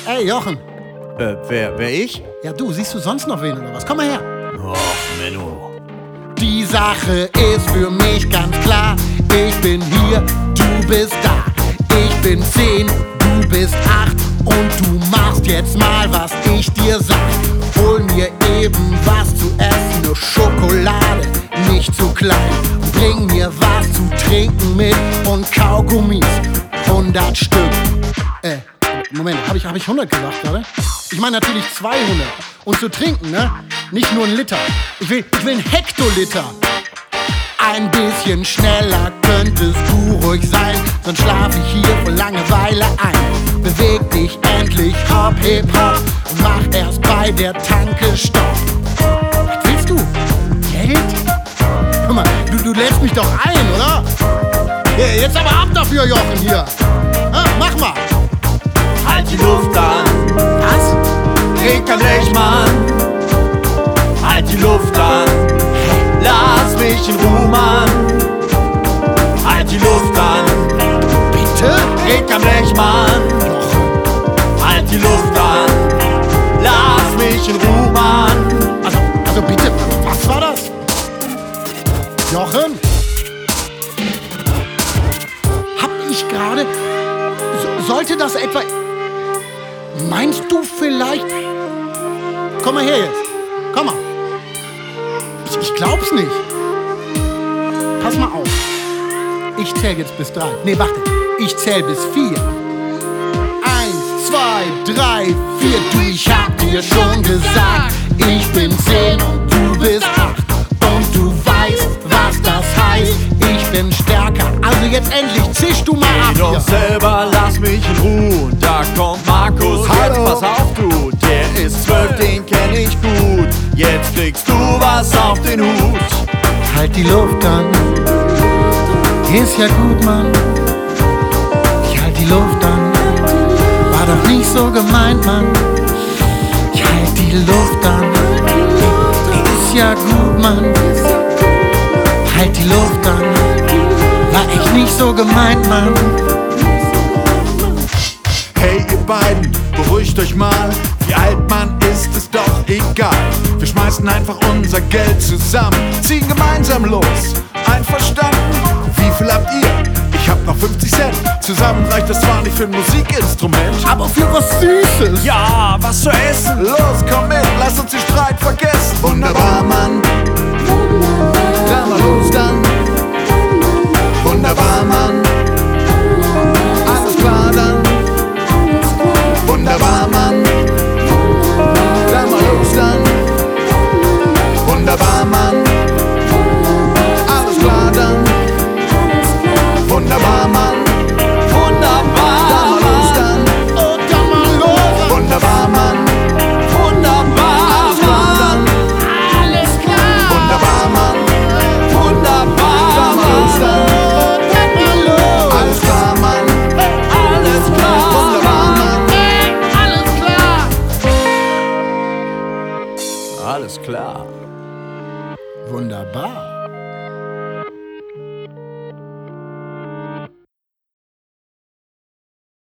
Ey, Jochen. Wer ich? Ja, du, siehst du sonst noch wen oder was? Komm mal her. Och, Menno. Die Sache ist für mich ganz klar. Ich bin hier, du bist da. Ich bin 10, du bist 8. Und du machst jetzt mal, was ich dir sag. Hol mir eben was zu essen, ne Schokolade, nicht zu klein. Bring mir was zu trinken mit und Kaugummis, 100 Stück. Moment, hab ich 100 gesagt gerade? Ich meine natürlich 200. Und zu trinken, ne? Nicht nur ein Liter. Ich will ein Hektoliter. Ein bisschen schneller könntest du ruhig sein, sonst schlaf ich hier vor Langeweile ein. Beweg dich endlich, hopp, hip, hop, und mach erst bei der Tanke Stopp. Was willst du? Geld? Guck mal, du lädst mich doch ein, oder? Ja, jetzt aber ab dafür, Jochen, hier. Mach mal. Halt die Luft an. Was? Trink kein Blechmann. Halt die Luft an. Lass mich in Ruhe, Mann. Halt die Luft an. Bitte? Trink kein Blechmann. Halt die Luft an. Lass mich in Ruhe, Mann. Also bitte, was war das? Jochen? Hab ich gerade... Sollte das etwa... Meinst du vielleicht... Komm mal her jetzt. Komm mal. Ich glaub's nicht. Pass mal auf. Ich zähl jetzt bis 3. Nee, warte. Ich zähl bis 4. 1, 2, 3, 4. Du, ich hab dir schon gesagt, ich bin 10 und du bist 8. Und du weißt, was das heißt. Ich bin stärker. Also jetzt endlich zisch du mal ab Doch hier. selber lass mich in Ruhe. Da kommt Markus. Jetzt pass auf, du. Der ist 12, den kenn ich gut. Jetzt kriegst du was auf den Hut. Halt die Luft an. Ist ja gut, Mann. Ich halt die Luft an. War doch nicht so gemeint, Mann. Ich halt die Luft an. Ist ja gut, Mann. Halt die Luft an. War echt nicht so gemeint, Mann. Hey ihr beiden, beruhigt euch mal. Wie alt man ist doch egal. Wir schmeißen einfach unser Geld zusammen, ziehen gemeinsam los. Einverstanden? Wie viel habt ihr? Ich hab noch 50 Cent. Zusammen reicht das zwar nicht für ein Musikinstrument, Aber für was Süßes. Ja, was zu essen. los, komm mit, lass uns den Streit vergessen. Wunderbar, Mann. Dann mal los, dann. Wunderbar, Mann. Alles klar, dann. Wunderbar, Mann. Dann mal los, dann. Wunderbar, Mann. Alles klar, dann. Wunderbar, Mann. Wunderbar, Dann mal los, dann. Und dann mal los. Wunderbar, Mann. Wunderbar, Alles klar, dann. Alles klar. Wunderbar, Mann. wunderbar, Dann mal los, dann. Dann mal los. Alles klar, Mann. alles klar. Wunderbar, Mann. Alles klar. Alles klar. Wunderbar.